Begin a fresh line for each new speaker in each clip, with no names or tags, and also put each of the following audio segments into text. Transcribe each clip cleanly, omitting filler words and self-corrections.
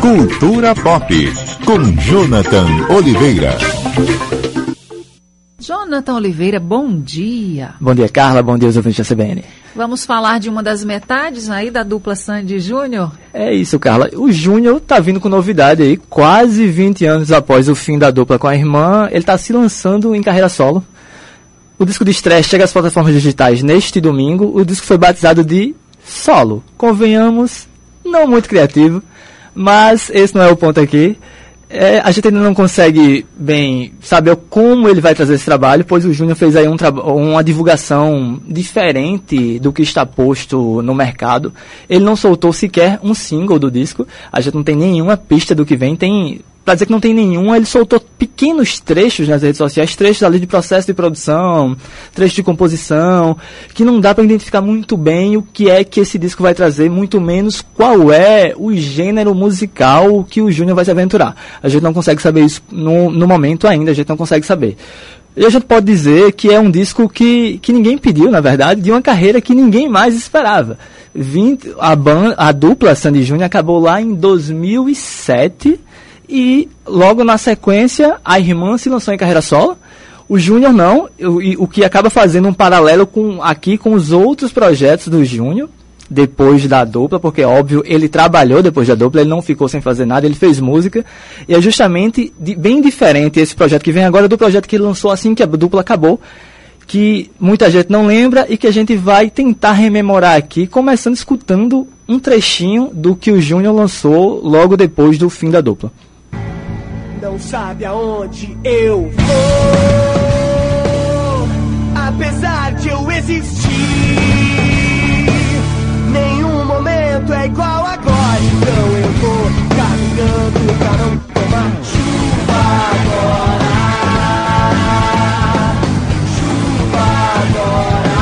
Cultura Pop, com Jonathan Oliveira.
Jonathan Oliveira, bom dia.
Bom dia, Carla. Bom dia, os ouvintes da CBN.
Vamos falar de uma das metades aí da dupla Sandy e Júnior?
É isso, Carla. O Júnior tá vindo com novidade aí, quase 20 anos após o fim da dupla com a irmã, ele tá se lançando em carreira solo. O disco de estreia chega às plataformas digitais neste domingo. O disco foi batizado de Solo. Convenhamos, não muito criativo, mas esse não é o ponto aqui. A gente ainda não consegue bem saber como ele vai trazer esse trabalho, pois o Júnior fez aí uma divulgação diferente do que está posto no mercado. Ele não soltou sequer um single do disco, a gente não tem nenhuma pista do que vem. Pra dizer que não tem nenhuma, ele soltou pequenos trechos nas redes sociais, trechos ali de processo de produção, trechos de composição, que não dá para identificar muito bem o que é que esse disco vai trazer, muito menos qual é o gênero musical que o Júnior vai se aventurar. A gente não consegue saber isso no momento ainda, a gente não consegue saber. E a gente pode dizer que é um disco que ninguém pediu, na verdade, de uma carreira que ninguém mais esperava. A dupla Sandy Júnior acabou lá em 2007, e logo na sequência a irmã se lançou em carreira solo, o Júnior não, o que acaba fazendo um paralelo com os outros projetos do Júnior, depois da dupla, porque óbvio, ele trabalhou depois da dupla, ele não ficou sem fazer nada, ele fez música, e é justamente bem diferente esse projeto que vem agora do projeto que ele lançou assim que a dupla acabou, que muita gente não lembra e que a gente vai tentar rememorar aqui, começando escutando um trechinho do que o Júnior lançou logo depois do fim da dupla.
Não sabe aonde eu vou, apesar de eu existir. Nenhum momento é igual agora, então eu vou caminhando pra não tomar chuva agora. Chuva agora.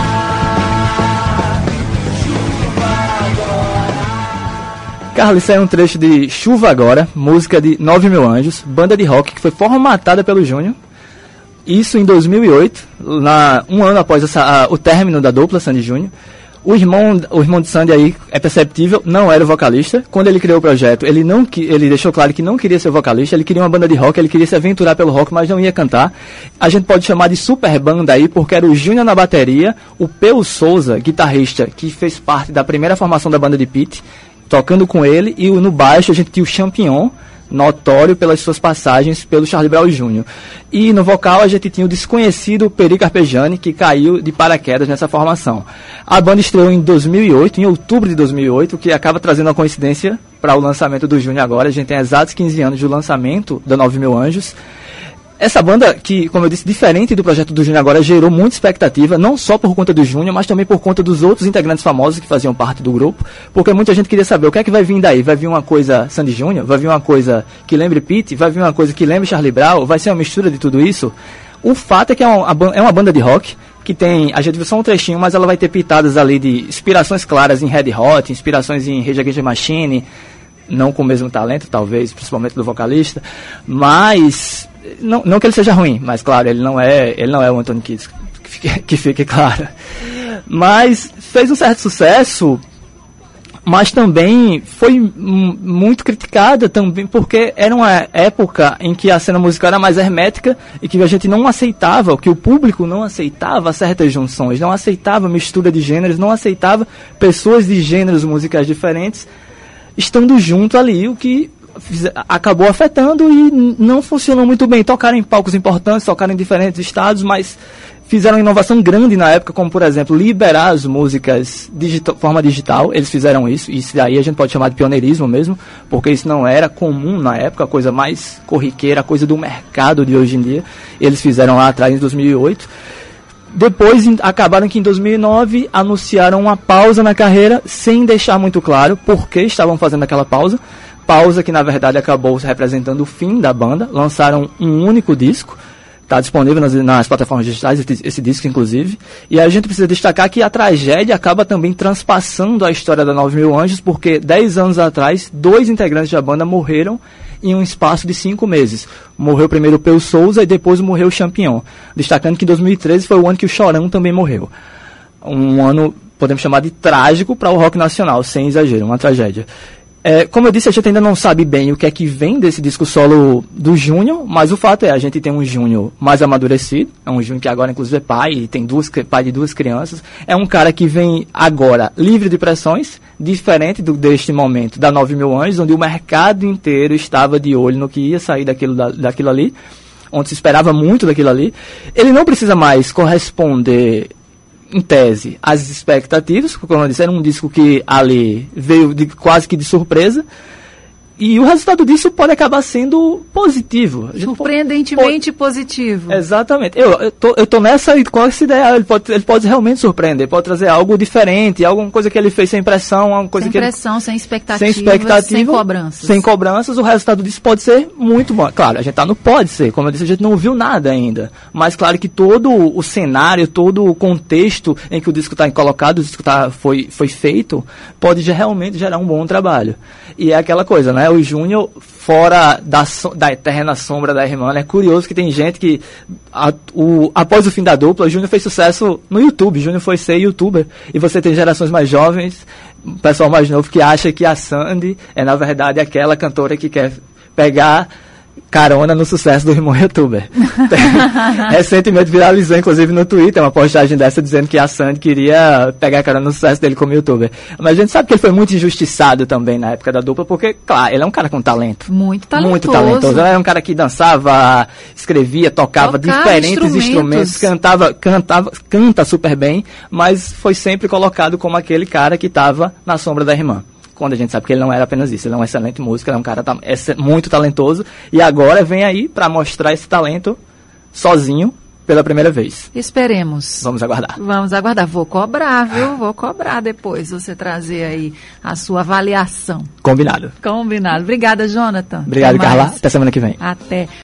Chuva agora.
Carlos, isso é um trecho de Chuva Agora, música de 9.000 Anjos, banda de rock que foi formatada pelo Júnior. Isso em 2008, um ano após o término da dupla Sandy Júnior. O irmão de Sandy aí é perceptível, não era o vocalista. Quando ele criou o projeto, ele deixou claro que não queria ser vocalista, ele queria uma banda de rock, ele queria se aventurar pelo rock, mas não ia cantar. A gente pode chamar de super banda aí, porque era o Júnior na bateria, o Peu Souza, guitarrista, que fez parte da primeira formação da banda de Pete, tocando com ele, e no baixo a gente tinha o Champignon, notório pelas suas passagens pelo Charlie Brown Jr. E no vocal a gente tinha o desconhecido Peri Carpegiani, que caiu de paraquedas nessa formação. A banda estreou em 2008, em outubro de 2008, o que acaba trazendo uma coincidência para o lançamento do Júnior agora. A gente tem exatos 15 anos do lançamento da 9.000 Anjos. Essa banda, que, como eu disse, diferente do projeto do Júnior agora, gerou muita expectativa, não só por conta do Júnior, mas também por conta dos outros integrantes famosos que faziam parte do grupo, porque muita gente queria saber o que é que vai vir daí. Vai vir uma coisa Sandy Júnior? Vai vir uma coisa que lembre Pete? Vai vir uma coisa que lembre Charlie Brown? Vai ser uma mistura de tudo isso? O fato é que é uma banda de rock, que tem, a gente viu só um trechinho, mas ela vai ter pitadas ali de inspirações claras em Red Hot, inspirações em Rage Against the Machine, não com o mesmo talento, talvez, principalmente do vocalista, mas não que ele seja ruim, mas claro, ele não é o Anthony Kiedis, que fique claro. Mas fez um certo sucesso, mas também foi muito criticada também, porque era uma época em que a cena musical era mais hermética e que a gente não aceitava, que o público não aceitava certas junções, não aceitava mistura de gêneros, não aceitava pessoas de gêneros musicais diferentes estando junto ali, o que acabou afetando e não funcionou muito bem. Tocaram em palcos importantes, tocaram em diferentes estados, mas fizeram uma inovação grande na época, como por exemplo, liberar as músicas de forma digital. Eles fizeram isso, e isso daí a gente pode chamar de pioneirismo mesmo, porque isso não era comum na época, a coisa mais corriqueira, a coisa do mercado de hoje em dia. Eles fizeram lá atrás, em 2008. Depois acabaram que em 2009 anunciaram uma pausa na carreira, sem deixar muito claro por que estavam fazendo aquela pausa que na verdade acabou representando o fim da banda. Lançaram um único disco, está disponível nas plataformas digitais, esse disco inclusive, e a gente precisa destacar que a tragédia acaba também transpassando a história da 9.000 Anjos, porque 10 anos atrás, 2 integrantes da banda morreram em um espaço de 5 meses. Morreu primeiro o Peu Souza e depois morreu o Champignon. Destacando que em 2013 foi o ano que o Chorão também morreu. Um ano, podemos chamar de trágico para o rock nacional, sem exagero, uma tragédia. Como eu disse, a gente ainda não sabe bem o que é que vem desse disco solo do Júnior, mas o fato é, a gente tem um Júnior mais amadurecido, é um Júnior que agora inclusive é pai, e tem pai de 2 crianças, é um cara que vem agora livre de pressões, diferente deste momento da 9.000 Anjos, onde o mercado inteiro estava de olho no que ia sair daquilo ali, onde se esperava muito daquilo ali. Ele não precisa mais corresponder, em tese, às expectativas, como eu disse, era um disco que ali veio quase que de surpresa, e o resultado disso pode acabar sendo positivo.
Surpreendentemente positivo.
Exatamente. Eu tô nessa com essa ideia. Ele pode realmente surpreender, pode trazer algo diferente, alguma coisa que ele fez sem pressão, alguma coisa sem expectativas, sem cobranças. Sem cobranças, o resultado disso pode ser muito bom. Claro, a gente tá no pode ser, como eu disse, a gente não viu nada ainda. Mas claro que todo o cenário, todo o contexto em que o disco está colocado, o disco foi feito, pode realmente gerar um bom trabalho. E é aquela coisa, né? O Júnior, fora da eterna sombra da irmã, é curioso que tem gente que, após o fim da dupla, o Júnior fez sucesso no YouTube. O Júnior foi ser youtuber. E você tem gerações mais jovens, pessoal mais novo, que acha que a Sandy é, na verdade, aquela cantora que quer pegar carona no sucesso do irmão youtuber. Recentemente viralizou, inclusive no Twitter, uma postagem dessa dizendo que a Sandy queria pegar carona no sucesso dele como youtuber. Mas a gente sabe que ele foi muito injustiçado também na época da dupla, porque, claro, ele é um cara com talento.
Muito talentoso.
Muito talentoso. Ele era um cara que dançava, escrevia, tocava diferentes instrumentos, canta super bem, mas foi sempre colocado como aquele cara que estava na sombra da irmã. Quando a gente sabe que ele não era apenas isso, ele é um excelente músico, ele é um cara muito talentoso, e agora vem aí para mostrar esse talento sozinho pela primeira vez.
Esperemos.
Vamos aguardar.
Vamos aguardar. Vou cobrar, viu? Vou cobrar depois, você trazer aí a sua avaliação.
Combinado.
Obrigada, Jonathan.
Obrigado, Carla. Até semana que vem.
Até.